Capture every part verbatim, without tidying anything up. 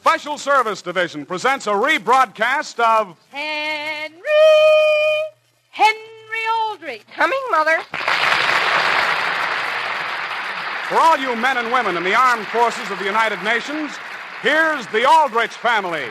Special Service Division presents a rebroadcast of Henry, Henry Aldrich. Coming, Mother. For all you men and women in the armed forces of the United Nations, here's the Aldrich family.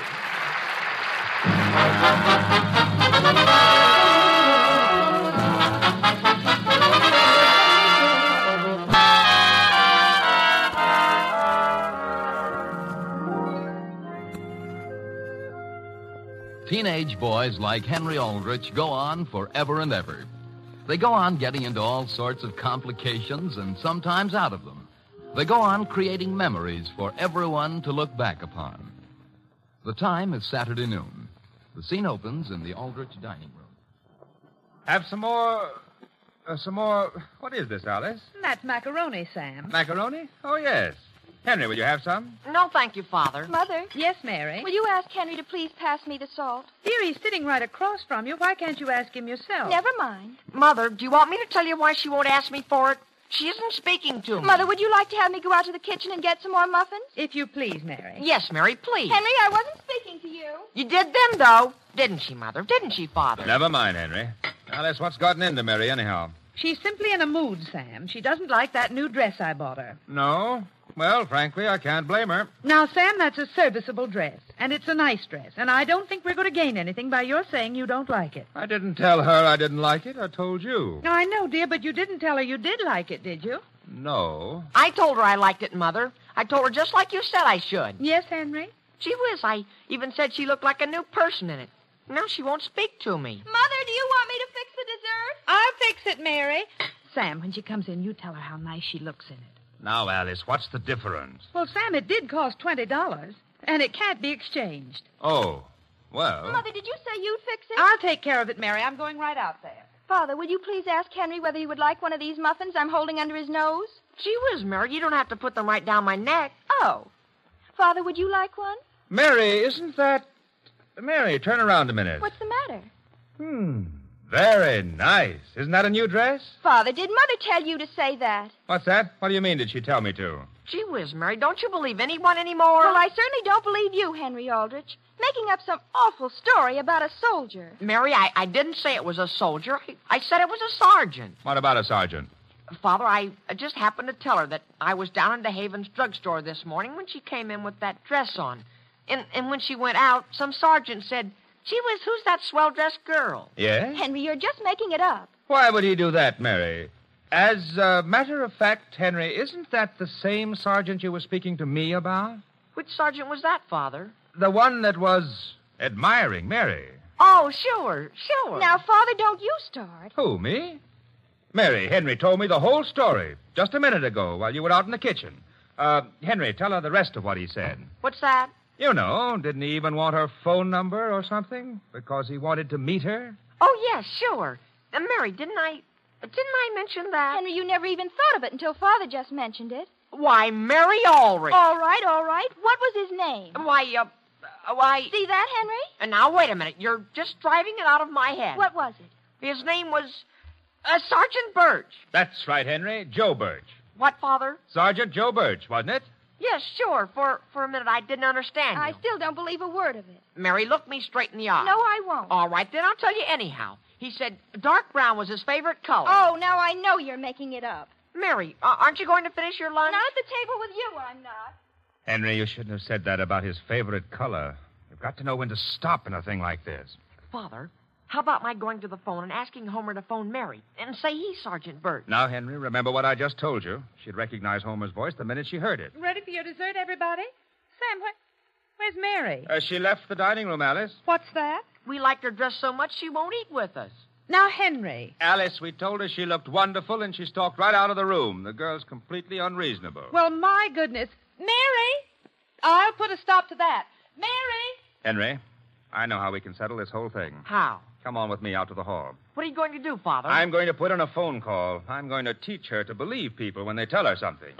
Teenage boys like Henry Aldrich go on forever and ever. They go on getting into all sorts of complications and sometimes out of them. They go on creating memories for everyone to look back upon. The time is Saturday noon. The scene opens in the Aldrich dining room. Have some more... Uh, some more... What is this, Alice? That's macaroni, Sam. Macaroni? Oh, yes. Henry, will you have some? No, thank you, Father. Mother, Yes, Mary. will you ask Henry to please pass me the salt? Dear, he's sitting right across from you. Why can't you ask him yourself? Never mind. Mother, do you want me to tell you why she won't ask me for it? She isn't speaking to me. Mother, would you like to have me go out to the kitchen and get some more muffins? If you please, Mary. Yes, Mary, please. Henry, I wasn't speaking to you. You did then, though. Didn't she, Mother? Didn't she, Father? Never mind, Henry. Alice, what's gotten into Mary, anyhow? She's simply in a mood, Sam. She doesn't like that new dress I bought her. No? Well, frankly, I can't blame her. Now, Sam, that's a serviceable dress, and it's a nice dress, and I don't think we're going to gain anything by your saying you don't like it. I didn't tell her I didn't like it. I told you. No, I know, dear, but you didn't tell her you did like it, did you? No. I told her I liked it, Mother. I told her just like you said I should. Yes, Henry? Gee whiz, I even said she looked like a new person in it. Now she won't speak to me. Mother, do you want me to fix the dessert? I'll fix it, Mary. Sam, when she comes in, you tell her how nice she looks in it. Now, Alice, what's the difference? Well, Sam, it did cost twenty dollars, and it can't be exchanged. Oh, well... Mother, did you say you'd fix it? I'll take care of it, Mary. I'm going right out there. Father, would you please ask Henry whether he would like one of these muffins I'm holding under his nose? Gee whiz, Mary, you don't have to put them right down my neck. Oh. Father, would you like one? Mary, isn't that... Mary, turn around a minute. What's the matter? Hmm. Very nice. Isn't that a new dress? Father, did Mother tell you to say that? What's that? What do you mean, did she tell me to? Gee whiz, Mary, don't you believe anyone anymore? Well, I certainly don't believe you, Henry Aldrich. Making up some awful story about a soldier. Mary, I, I didn't say it was a soldier. I, I said it was a sergeant. What about a sergeant? Father, I just happened to tell her that I was down in DeHaven's drugstore this morning when she came in with that dress on. And, and when she went out, some sergeant said, "Gee whiz, who's that swell-dressed girl?" Yes? Henry, you're just making it up. Why would he do that, Mary? As a matter of fact, Henry, isn't that the same sergeant you were speaking to me about? Which sergeant was that, Father? The one that was admiring Mary. Oh, sure, sure. Now, Father, don't you start. Who, me? Mary, Henry told me the whole story just a minute ago while you were out in the kitchen. Uh, Henry, tell her the rest of what he said. What's that? You know, didn't he even want her phone number or something? Because he wanted to meet her? Oh, yes, sure. Uh, Mary, didn't I... Didn't I mention that? Henry, you never even thought of it until Father just mentioned it. Why, Mary Aldrich. All right, all right. What was his name? Why, uh... uh, Why... See that, Henry? And now, wait a minute. You're just driving it out of my head. What was it? His name was... Uh, Sergeant Birch. That's right, Henry. Joe Birch. What, Father? Sergeant Joe Birch, wasn't it? Yes, sure. For for a minute, I didn't understand you. I still don't believe a word of it. Mary, look me straight in the eye. No, I won't. All right, then I'll tell you anyhow. He said dark brown was his favorite color. Oh, now I know you're making it up. Mary, uh, aren't you going to finish your lunch? Not at the table with you, I'm not. Henry, you shouldn't have said that about his favorite color. You've got to know when to stop in a thing like this. Father, how about my going to the phone and asking Homer to phone Mary and say he's Sergeant Birch? Now, Henry, remember what I just told you. She'd recognize Homer's voice the minute she heard it. Ready for your dessert, everybody? Sam, where, where's Mary? Uh, she left the dining room, Alice. What's that? We liked her dress so much she won't eat with us. Now, Henry. Alice, we told her she looked wonderful, and she stalked right out of the room. The girl's completely unreasonable. Well, my goodness. Mary! I'll put a stop to that. Mary! Henry, I know how we can settle this whole thing. How? Come on with me out to the hall. What are you going to do, Father? I'm going to put in a phone call. I'm going to teach her to believe people when they tell her something.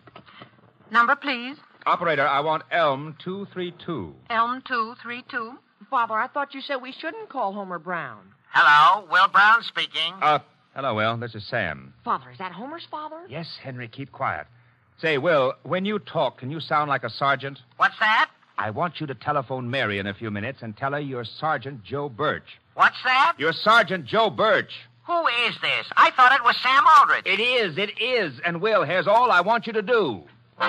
Number, please. Operator, I want Elm two three two. Elm two three two. Father, I thought you said we shouldn't call Homer Brown. Hello, Will Brown speaking. Uh, hello, Will. This is Sam. Father, is that Homer's father? Yes, Henry, keep quiet. Say, Will, when you talk, can you sound like a sergeant? What's that? I I want you to telephone Mary in a few minutes and tell her you're Sergeant Joe Birch. What's that? You're Sergeant Joe Birch. Who is this? I thought it was Sam Aldrich. It is, it is. And, Will, here's all I want you to do.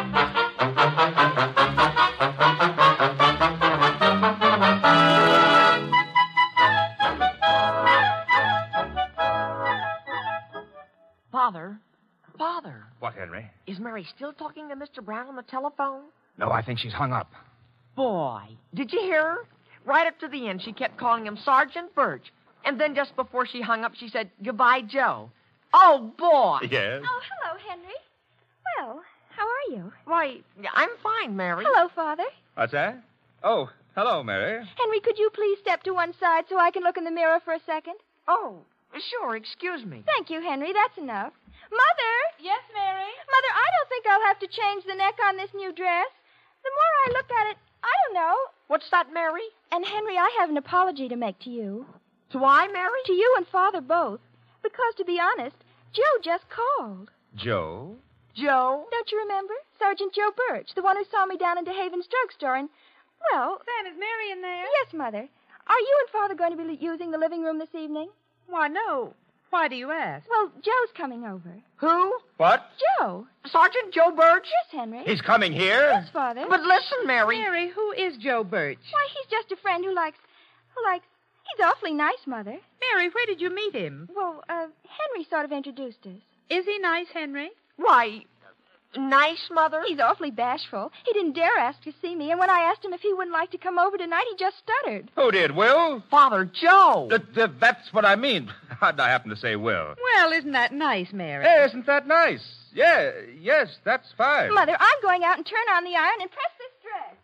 Father, Father, What, Henry? is Mary still talking to Mister Brown on the telephone? No, I think she's hung up. Boy, did you hear her? Right up to the end, she kept calling him Sergeant Birch. And then just before she hung up, she said, goodbye, Joe. Oh, boy. Yes? Oh, hello, Henry. Well, how are you? Why, I'm fine, Mary. Hello, Father. What's that? Oh, hello, Mary. Henry, could you please step to one side so I can look in the mirror for a second? Oh, sure, excuse me. Thank you, Henry. That's enough. Mother! Yes, Mary? Mother, I don't think I'll have to change the neck on this new dress. The more I look at it, I don't know. What's that, Mary? And, Henry, I have an apology to make to you. To I, Mary? To you and Father both. Because, to be honest, Joe just called. Joe? Joe? Don't you remember? Sergeant Joe Birch, the one who saw me down in DeHaven's drugstore, and, well... Sam, is Mary in there? Yes, Mother. Are you and Father going to be using the living room this evening? Why, no. Why do you ask? Well, Joe's coming over. Who? What? Joe? Sergeant Joe Birch? Yes, Henry. He's coming here? Yes, Father. But listen, Mary. Mary, who is Joe Birch? Why, he's just a friend who likes... who likes... He's awfully nice, Mother. Mary, where did you meet him? Well, uh, Henry sort of introduced us. Is he nice, Henry? Why, nice, Mother? He's awfully bashful. He didn't dare ask to see me, and when I asked him if he wouldn't like to come over tonight, he just stuttered. Who did, Will? Father Joe. Th- th- that's what I mean. How'd I happen to say Will? Well, isn't that nice, Mary? Hey, isn't that nice? Yeah, yes, that's fine. Mother, I'm going out and turn on the iron and press this dress.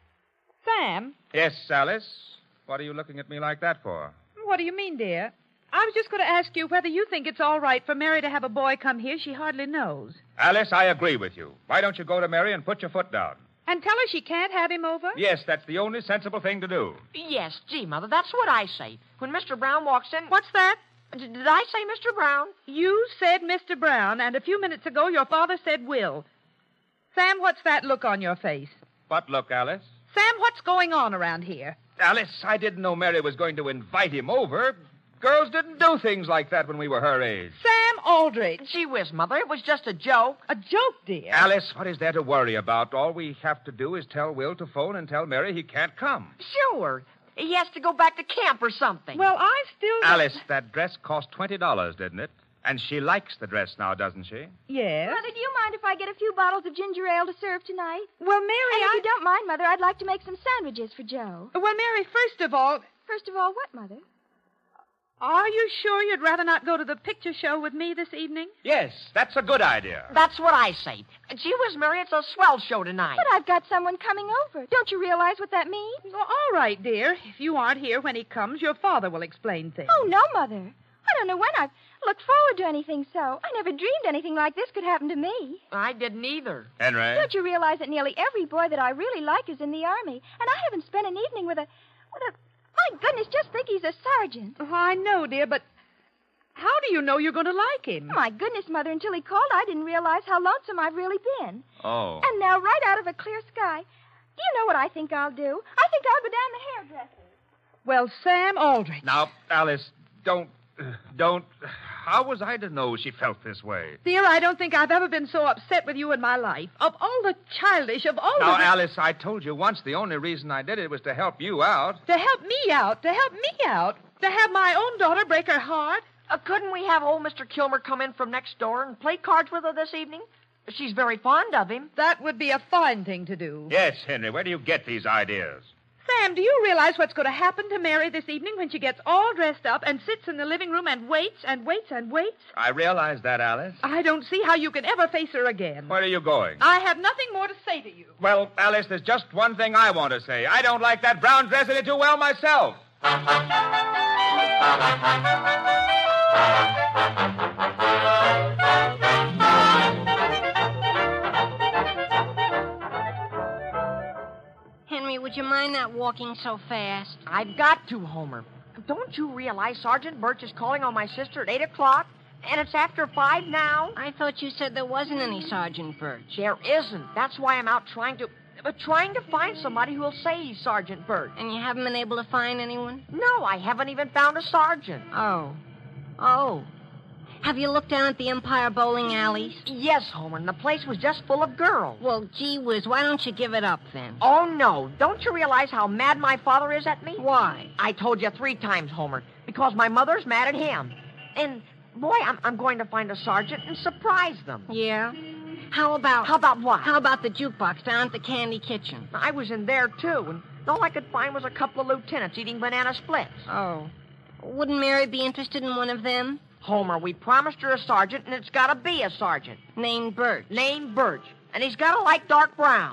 Sam, Yes, Alice? What are you looking at me like that for? what do you mean, dear? I was just going to ask you whether you think it's all right for Mary to have a boy come here she hardly knows. Alice, I agree with you. Why don't you go to Mary and put your foot down? And tell her she can't have him over? Yes, that's the only sensible thing to do. Yes, gee, Mother, that's what I say. When Mister Brown walks in... What's that? D- Did I say Mister Brown? You said Mister Brown, and a few minutes ago your father said Will. Sam, what's that look on your face? What look, Alice? Sam, what's going on around here? Alice, I didn't know Mary was going to invite him over. Girls didn't do things like that when we were her age. Sam Aldrich. Gee whiz, Mother, it was just a joke. A joke, dear. Alice, what is there to worry about? All we have to do is tell Will to phone and tell Mary he can't come. Sure. He has to go back to camp or something. Well, I still... Alice, that dress cost twenty dollars, didn't it? And she likes the dress now, doesn't she? Yes. Mother, do you mind if I get a few bottles of ginger ale to serve tonight? Well, Mary, And if I... you don't mind, Mother, I'd like to make some sandwiches for Joe. Well, Mary, first of all, First of all, what, Mother? are you sure you'd rather not go to the picture show with me this evening? Yes, that's a good idea. That's what I say. Gee whiz, Mary, it's a swell show tonight. But I've got someone coming over. Don't you realize what that means? Well, all right, dear. If you aren't here when he comes, your father will explain things. Oh, no, Mother. I don't know when I've looked forward to anything so. I never dreamed anything like this could happen to me. I didn't either. Henry? Don't you realize that nearly every boy that I really like is in the Army? And I haven't spent an evening with a... with a... My goodness, just think he's a sergeant. Oh, I know, dear, but how do you know you're going to like him? My goodness, Mother, until he called, I didn't realize how lonesome I've really been. Oh. And now, right out of a clear sky, do you know what I think I'll do? I think I'll go down the hairdresser's. Well, Sam Aldrich. Now, Alice, don't... Don't... How was I to know she felt this way? Dear, I don't think I've ever been so upset with you in my life. Of all the childish, of all Now, the... Alice, I told you once the only reason I did it was to help you out. To help me out, to help me out, to have my own daughter break her heart. Uh, couldn't we have old Mister Kilmer come in from next door and play cards with her this evening? She's very fond of him. That would be a fine thing to do. Yes, Henry, where do you get these ideas? Sam, do you realize what's going to happen to Mary this evening when she gets all dressed up and sits in the living room and waits and waits and waits? I realize that, Alice. I don't see how you can ever face her again. Where are you going? I have nothing more to say to you. Well, Alice, there's just one thing I want to say. I don't like that brown dress any too well myself. Henry, would you mind not walking so fast? I've got to, Homer. Don't you realize Sergeant Birch is calling on my sister at eight o'clock? And it's after five now? I thought you said there wasn't any Sergeant Birch. There isn't. That's why I'm out trying to... but trying to find somebody who'll say he's Sergeant Birch. And you haven't been able to find anyone? No, I haven't even found a sergeant. Oh. Oh. Have you looked down at the Empire bowling alleys? Yes, Homer, and the place was just full of girls. Well, gee whiz, why don't you give it up then? Oh, no. Don't you realize how mad my father is at me? Why? I told you three times, Homer, because my mother's mad at him. And, boy, I'm, I'm going to find a sergeant and surprise them. Yeah? How about... How about what? How about the jukebox down at the Candy Kitchen? I was in there, too, and all I could find was a couple of lieutenants eating banana splits. Oh. Wouldn't Mary be interested in one of them? Homer, we promised her a sergeant, and it's got to be a sergeant. Named Birch. Named Birch. And he's got to like dark brown.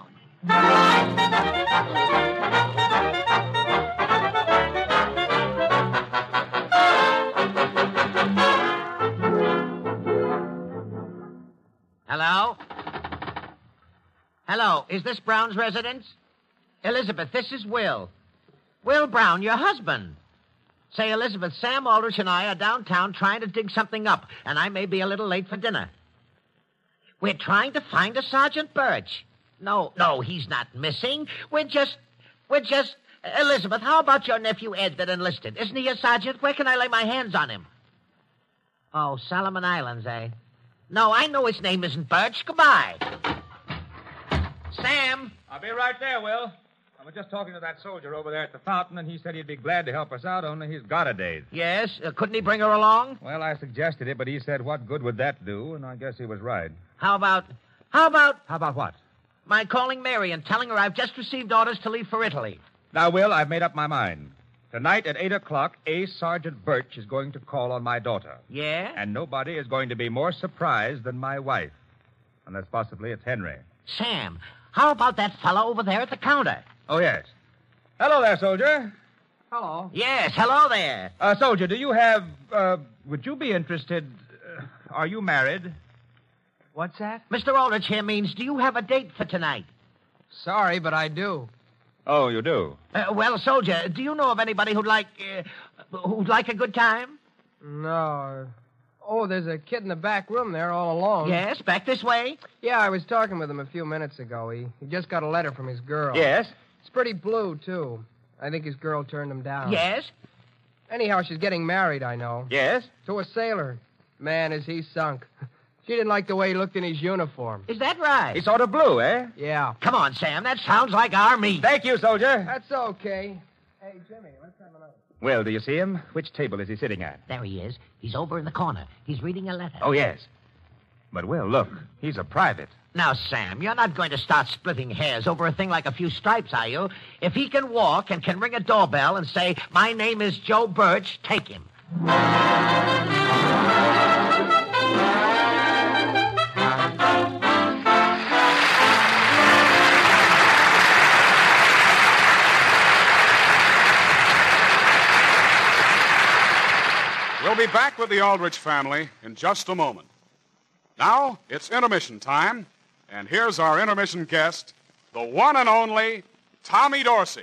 Hello? Hello, is this Brown's residence? Elizabeth, this is Will. Will Brown, your husband. Say, Elizabeth, Sam Aldrich and I are downtown trying to dig something up, and I may be a little late for dinner. We're trying to find a Sergeant Birch. No, no, he's not missing. We're just, we're just... Elizabeth, how about your nephew Ed that enlisted? Isn't he a sergeant? Where can I lay my hands on him? Oh, Solomon Islands, eh? No, I know his name isn't Birch. Goodbye. Sam. I'll be right there, Will. I was just talking to that soldier over there at the fountain, and he said he'd be glad to help us out, only he's got a date. Yes? Uh, couldn't he bring her along? Well, I suggested it, but he said, what good would that do? And I guess he was right. How about... How about... How about what? My calling Mary and telling her I've just received orders to leave for Italy. Now, Will, I've made up my mind. Tonight at eight o'clock, A Sergeant Birch is going to call on my daughter. Yeah? And nobody is going to be more surprised than my wife. Unless possibly it's Henry. Sam, how about that fellow over there at the counter? Oh, yes. Hello there, soldier. Hello. Yes, hello there. Uh, soldier, do you have, uh, would you be interested, uh, are you married? What's that? Mister Aldrich here means, do you have a date for tonight? Sorry, but I do. Oh, you do? Uh, well, soldier, do you know of anybody who'd like, uh, who'd like a good time? No. Oh, there's a kid in the back room there all alone. Yes, back this way. Yeah, I was talking with him a few minutes ago. He, he just got a letter from his girl. Yes? It's pretty blue, too. I think his girl turned him down. Yes? Anyhow, she's getting married, I know. Yes? To a sailor. Man, is he sunk. She didn't like the way he looked in his uniform. Is that right? He's sort of blue, eh? Yeah. Come on, Sam. That sounds like our meat. Thank you, soldier. That's okay. Hey, Jimmy, let's have another. Well, do you see him? Which table is he sitting at? There he is. He's over in the corner. He's reading a letter. Oh, yes. But, Will, look. He's a private. Now, Sam, you're not going to start splitting hairs over a thing like a few stripes, are you? If he can walk and can ring a doorbell and say, my name is Joe Birch, take him. We'll be back with the Aldrich family in just a moment. Now, it's intermission time, and here's our intermission guest, the one and only Tommy Dorsey.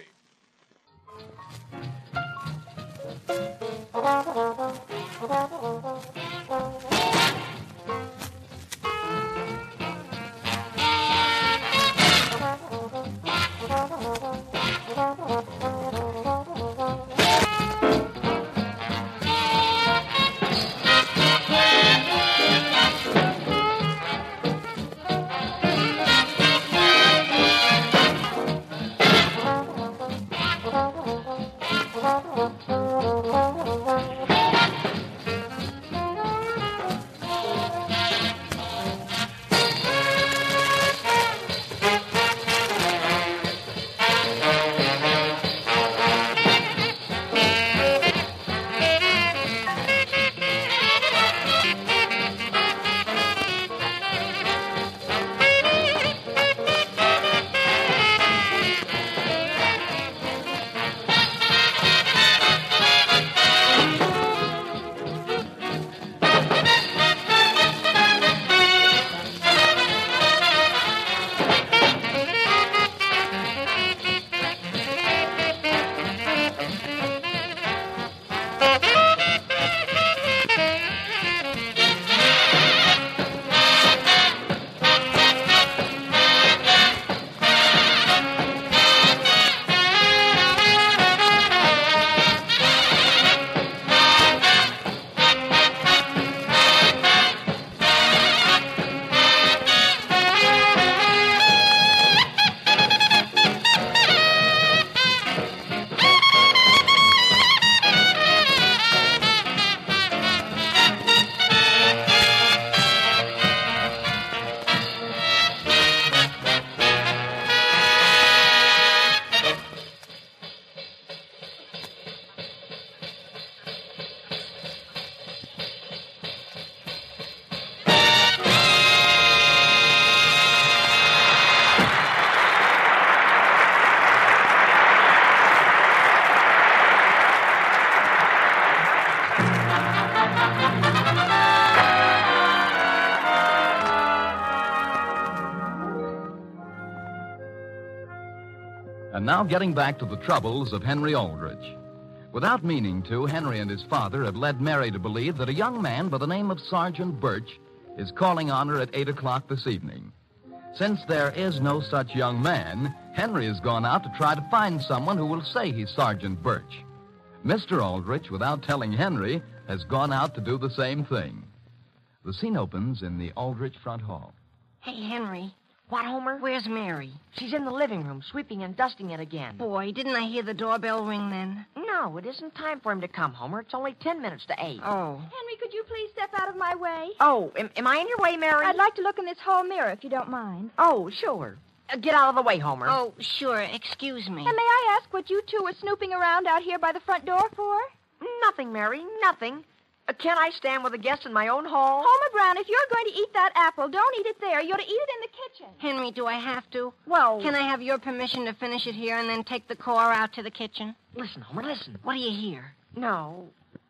And now getting back to the troubles of Henry Aldrich. Without meaning to, Henry and his father have led Mary to believe that a young man by the name of Sergeant Birch is calling on her at eight o'clock this evening. Since there is no such young man, Henry has gone out to try to find someone who will say he's Sergeant Birch. Mister Aldrich, without telling Henry, has gone out to do the same thing. The scene opens in the Aldrich front hall. Hey, Henry. What, Homer? Where's Mary? She's in the living room, sweeping and dusting it again. Boy, didn't I hear the doorbell ring then? No, it isn't time for him to come, Homer. It's only ten minutes to eight. Oh. Henry, could you please step out of my way? Oh, am, am I in your way, Mary? I'd like to look in this hall mirror, if you don't mind. Oh, sure. Uh, get out of the way, Homer. Oh, sure. Excuse me. And may I ask what you two were snooping around out here by the front door for? Nothing, Mary, nothing. Uh, can't I stand with a guest in my own hall? Homer Brown, if you're going to eat that apple, don't eat it there. You're to eat it in the kitchen. Henry, do I have to? Well... Can I have your permission to finish it here and then take the car out to the kitchen? Listen, Homer, listen. What do you hear? No.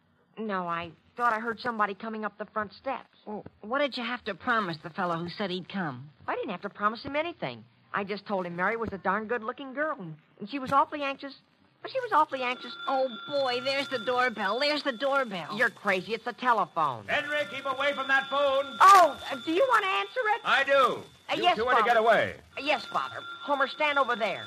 No, I thought I heard somebody coming up the front steps. Well, what did you have to promise the fellow who said he'd come? I didn't have to promise him anything. I just told him Mary was a darn good-looking girl, and, and she was awfully anxious... She was awfully anxious. Oh, boy, there's the doorbell. There's the doorbell. You're crazy. It's the telephone. Henry, keep away from that phone. Oh, uh, do you want to answer it? I do. Uh, you yes, two want to Father. get away. Uh, yes, Father. Homer, stand over there.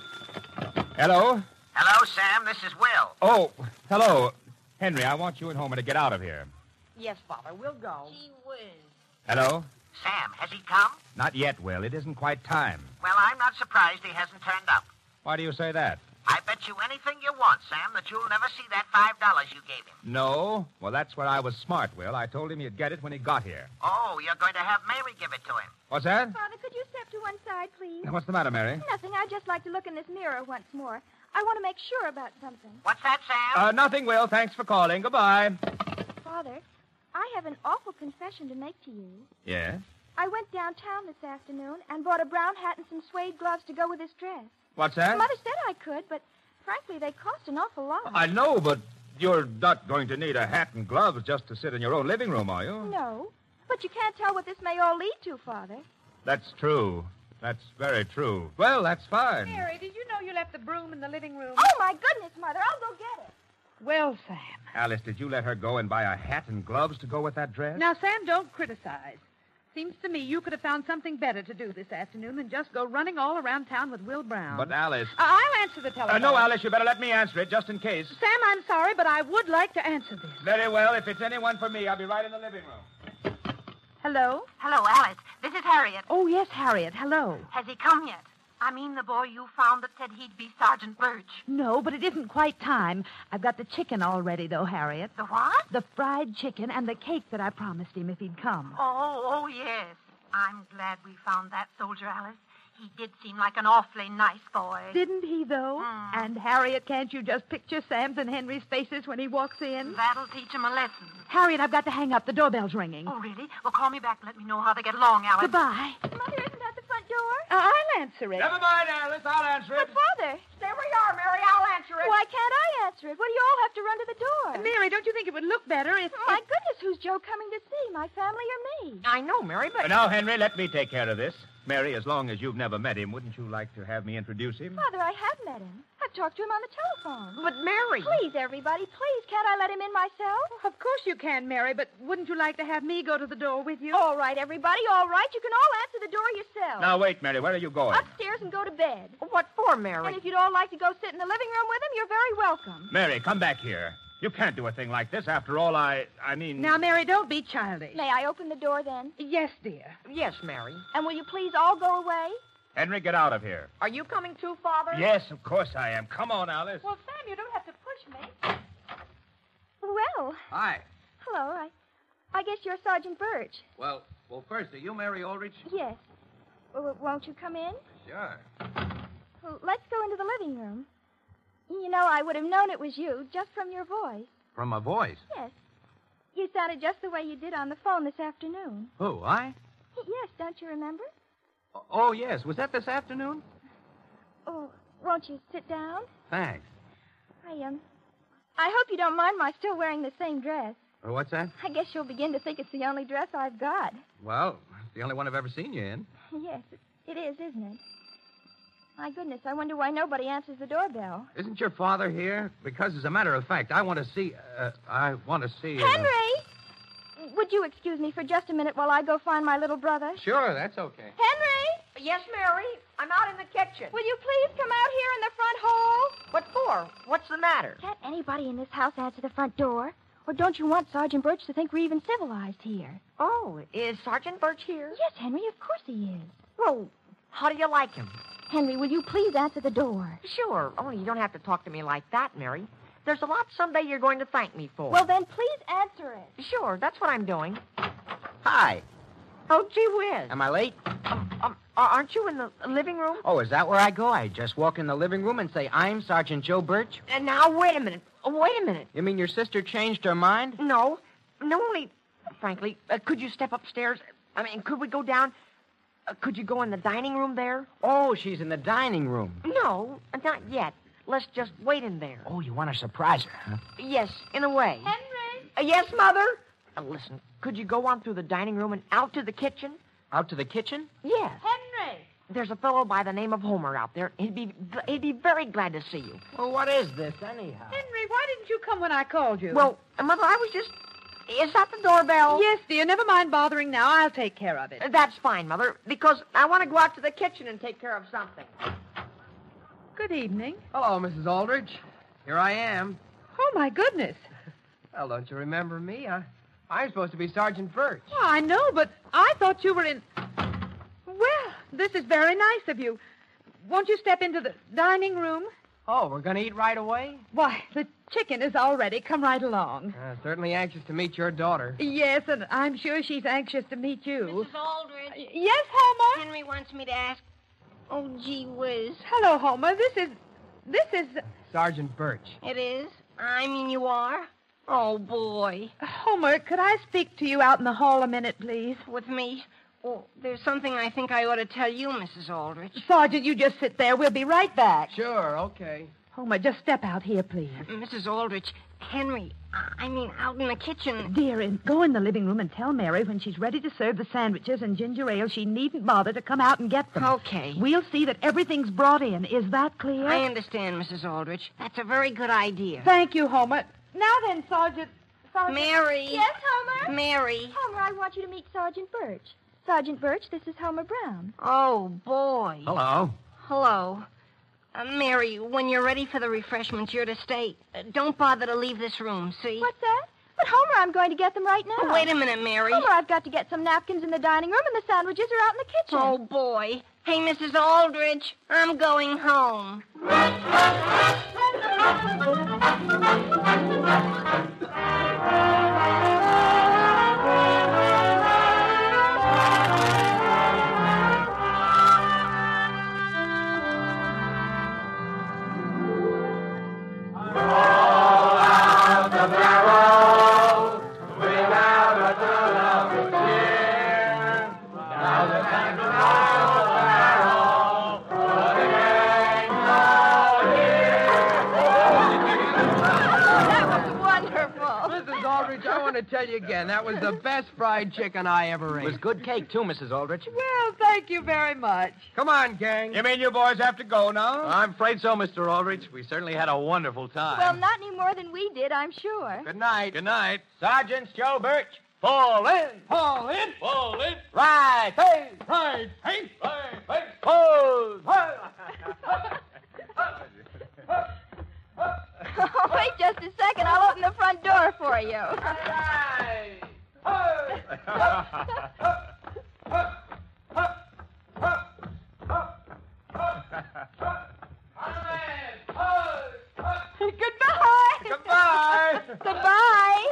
Hello? Hello, Sam. This is Will. Oh, hello. Henry, I want you and Homer to get out of here. Yes, Father. We'll go. Gee whiz. Hello? Sam, has he come? Not yet, Will. It isn't quite time. Well, I'm not surprised he hasn't turned up. Why do you say that? I bet you anything you want, Sam, that you'll never see that five dollars you gave him. No? Well, that's where I was smart, Will. I told him you'd get it when he got here. Oh, you're going to have Mary give it to him. What's that? Father, could you step to one side, please? What's the matter, Mary? Nothing. I'd just like to look in this mirror once more. I want to make sure about something. What's that, Sam? Uh, nothing, Will. Thanks for calling. Goodbye. Father, I have an awful confession to make to you. Yes? I went downtown this afternoon and bought a brown hat and some suede gloves to go with this dress. What's that? Mother said I could, but frankly, they cost an awful lot. I know, but you're not going to need a hat and gloves just to sit in your own living room, are you? No, but you can't tell what this may all lead to, Father. That's true. That's very true. Well, that's fine. Mary, did you know you left the broom in the living room? Oh, my goodness, Mother. I'll go get it. Well, Sam. Alice, did you let her go and buy a hat and gloves to go with that dress? Now, Sam, don't criticize. Seems to me you could have found something better to do this afternoon than just go running all around town with Will Brown. But, Alice... Uh, I'll answer the telephone. Uh, no, Alice, you better let me answer it, just in case. Sam, I'm sorry, but I would like to answer this. Very well. If it's anyone for me, I'll be right in the living room. Hello? Hello, Alice. This is Harriet. Oh, yes, Harriet. Hello. Has he come yet? I mean the boy you found that said he'd be Sergeant Birch. No, but it isn't quite time. I've got the chicken all ready, though, Harriet. The what? The fried chicken and the cake that I promised him if he'd come. Oh, oh, yes. I'm glad we found that soldier, Alice. He did seem like an awfully nice boy. Didn't he, though? Mm. And, Harriet, can't you just picture Sam's and Henry's faces when he walks in? That'll teach him a lesson. Harriet, I've got to hang up. The doorbell's ringing. Oh, really? Well, call me back and let me know how they get along, Alice. Goodbye. Mother isn't at the front door. Uh, I'll answer it. Never mind, Alice. I'll answer it. But, Father, Stay where you are, Mary. I'll answer it. why can't I answer it? What do you all have to run to the door? Mary, don't you think it would look better if... My if- goodness, who's Joe coming to see? My family or me? I know, Mary, but... Now, Henry, let me take care of this. Mary, as long as you've never met him, wouldn't you like to have me introduce him? Father, I have met him. I've talked to him on the telephone. But, Mary... Please, everybody, please, can't I let him in myself? Of course you can, Mary, but wouldn't you like to have me go to the door with you? All right, everybody, all right. You can all answer the door yourself. Now, wait, Mary. Where are you going? Upstairs and go to bed. What for, Mary? And if you'd all like to go sit in the living room with him, you're very welcome. Mary, come back here. You can't do a thing like this. After all, I... I mean... Now, Mary, don't be childish. May I open the door then? Yes, dear. Yes, Mary. And will you please all go away? Henry, get out of here. Are you coming too, Father? Yes, of course I am. Come on, Alice. Well, Sam, you don't have to push me. Well, Hi. hello. I, I guess you're Sergeant Birch. Well, well, first, are you Mary Aldrich? Yes. Well, won't you come in? Sure. Well, let's go into the living room. You know, I would have known it was you just from your voice. From my voice. Yes. You sounded just the way you did on the phone this afternoon. Who, I? Yes, don't you remember? Oh, yes. Was that this afternoon? Oh, won't you sit down? Thanks. I, um, I hope you don't mind my still wearing the same dress. Oh, what's that? I guess you'll begin to think it's the only dress I've got. Well, it's the only one I've ever seen you in. Yes, it, it is, isn't it? My goodness, I wonder why nobody answers the doorbell. Isn't your father here? Because, as a matter of fact, I want to see... Uh, I want to see... Uh... Henry! Would you excuse me for just a minute while I go find my little brother? Sure, that's okay. Henry! Yes, Mary? I'm out in the kitchen. Will you please come out here in the front hall? What for? What's the matter? Can't anybody in this house answer the front door? Or don't you want Sergeant Birch to think we're even civilized here? Oh, is Sergeant Birch here? Yes, Henry, of course he is. Well, how do you like him? Henry, will you please answer the door? Sure, only you don't have to talk to me like that, Mary. There's a lot someday you're going to thank me for. Well, then please answer it. Sure, that's what I'm doing. Hi. Oh, gee whiz. Am I late? Um, um, aren't you in the living room? Oh, is that where I go? I just walk in the living room and say, I'm Sergeant Joe Birch? And now, wait a minute. Oh, wait a minute. You mean your sister changed her mind? No. No, only, frankly, uh, could you step upstairs? I mean, could we go down? Uh, could you go in the dining room there? Oh, she's in the dining room. No, not yet. Let's just wait in there. Oh, you want to surprise her, huh? Yes, in a way. Henry? Uh, yes, Mother? Uh, listen, could you go on through the dining room and out to the kitchen? Out to the kitchen? Yes. Henry! There's a fellow by the name of Homer out there. He'd be he'd be very glad to see you. Well, what is this, anyhow? Henry, why didn't you come when I called you? Well, uh, Mother, I was just... Is that the doorbell? Yes, dear. Never mind bothering now. I'll take care of it. Uh, That's fine, Mother, because I want to go out to the kitchen and take care of something. Good evening. Hello, Missus Aldrich. Here I am. Oh, my goodness. Well, don't you remember me? I, I'm supposed to be Sergeant Birch. Well, I know, but I thought you were in... Well, this is very nice of you. Won't you step into the dining room? Oh, we're going to eat right away? Why, the chicken is all ready. Come right along. Uh, certainly anxious to meet your daughter. Yes, and I'm sure she's anxious to meet you. Missus Aldrich. Yes, Homer? Henry wants me to ask. Oh, gee whiz. Hello, Homer. This is... This is... Sergeant Birch. It is? I mean, you are? Oh, boy. Homer, could I speak to you out in the hall a minute, please? With me? Oh, there's something I think I ought to tell you, Missus Aldrich. Sergeant, you just sit there. We'll be right back. Sure, okay. Homer, just step out here, please. Missus Aldrich, Henry, I mean, out in the kitchen. Dear, in, go in the living room and tell Mary when she's ready to serve the sandwiches and ginger ale, she needn't bother to come out and get them. Okay. We'll see that everything's brought in. Is that clear? I understand, Missus Aldrich. That's a very good idea. Thank you, Homer. Now then, Sergeant... Sergeant... Mary. Yes, Homer? Mary. Homer, I want you to meet Sergeant Birch. Sergeant Birch, this is Homer Brown. Oh, boy. Hello. Hello. Uh, Mary, when you're ready for the refreshments, you're to stay. Uh, don't bother to leave this room, see? What's that? But, Homer, I'm going to get them right now. Oh, wait a minute, Mary. Homer, I've got to get some napkins in the dining room, and the sandwiches are out in the kitchen. Oh, boy. Hey, Missus Aldrich, I'm going home. To tell you again, that was the best fried chicken I ever ate. It was good cake, too, Missus Aldrich. Well, thank you very much. Come on, gang. You mean you boys have to go now? I'm afraid so, Mister Aldrich. We certainly had a wonderful time. Well, not any more than we did, I'm sure. Good night. Good night. Sergeant Joe Birch. Fall in. Fall in. Fall in. Right. Hey. Right. Hey. Right. Hey. Pose. Wait just a second. I'll open the front door for you. Goodbye. Goodbye. Goodbye.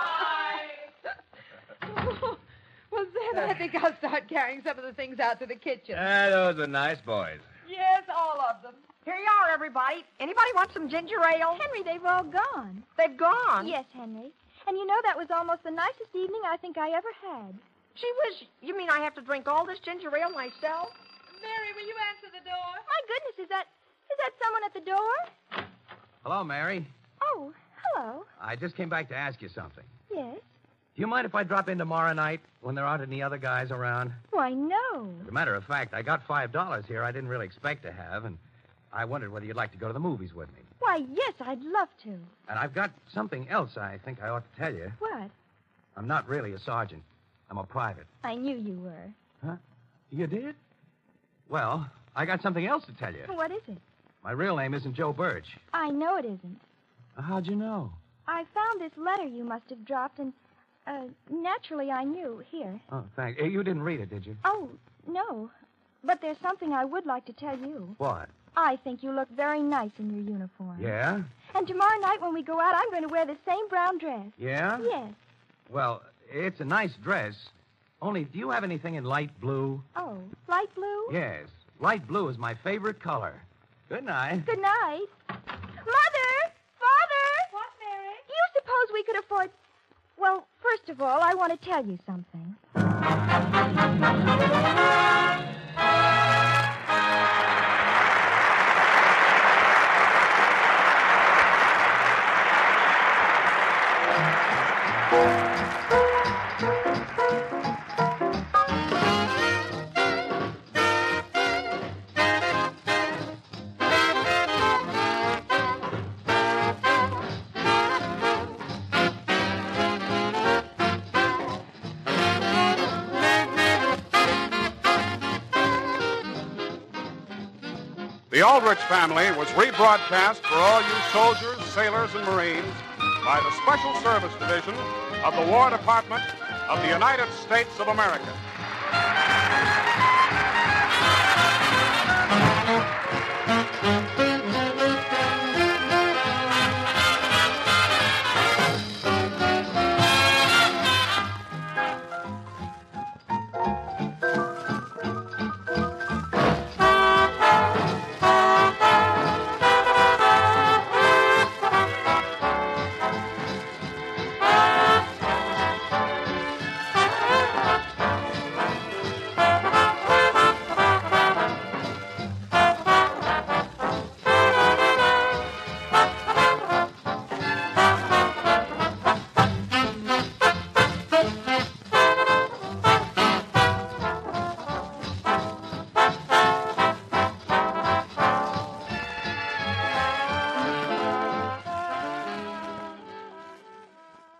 Well, then I think I'll start carrying some of the things out to the kitchen. Ah, those are nice boys. Yes, all of them. Here you are, everybody. Anybody want some ginger ale? Henry, they've all gone. They've gone? Yes, Henry. And you know, that was almost the nicest evening I think I ever had. Gee whiz, you mean I have to drink all this ginger ale myself? Mary, will you answer the door? My goodness, is that is that someone at the door? Hello, Mary. Oh, hello. I just came back to ask you something. Yes. Do you mind if I drop in tomorrow night when there aren't any other guys around? Why, no. As a matter of fact, I got five dollars here I didn't really expect to have, and I wondered whether you'd like to go to the movies with me. Why, yes, I'd love to. And I've got something else I think I ought to tell you. What? I'm not really a sergeant. I'm a private. I knew you were. Huh? You did? Well, I got something else to tell you. What is it? My real name isn't Joe Birch. I know it isn't. How'd you know? I found this letter you must have dropped, and, uh, naturally I knew. Here. Oh, thanks. You didn't read it, did you? Oh, no. But there's something I would like to tell you. What? I think you look very nice in your uniform. Yeah? And tomorrow night when we go out, I'm going to wear the same brown dress. Yeah? Yes. Well, it's a nice dress. Only, do you have anything in light blue? Oh, light blue? Yes. Light blue is my favorite color. Good night. Good night. Mother! Father! What, Mary? Do you suppose we could afford... Well, first of all, I want to tell you something. The Aldrich Family was rebroadcast for all you soldiers, sailors, and Marines by the Special Service Division of the War Department of the United States of America. Thank you.